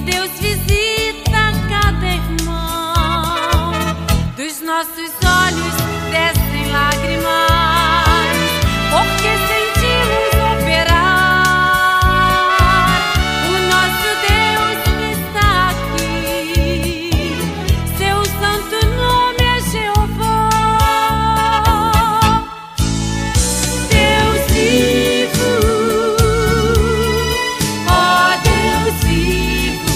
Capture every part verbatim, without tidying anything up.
Deus visita cada irmão. Dos nossos olhos descem lágrimas, porque sentimos operar. O nosso Deus está aqui, seu santo nome é Jeová. Deus vivo, ó Deus vivo,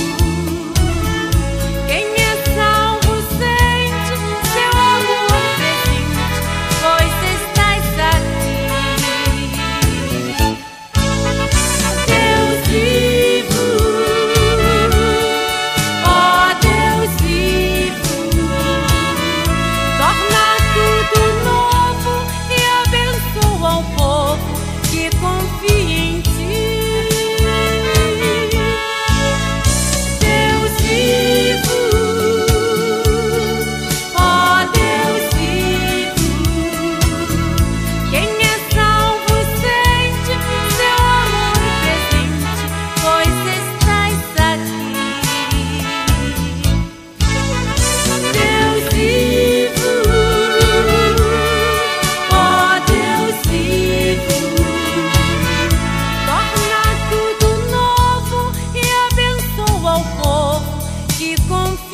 quem é salvo sente seu amor presente, pois estás aqui. Deus vivo, ó Deus vivo, torna tudo novo e abençoa o povo que confia em ti. Deus vivo, ó Deus vivo, quem é salvo sente seu amor presente, pois estás aqui. Deus vivo, ó Deus vivo, torna tudo novo e abençoa o povo que confia.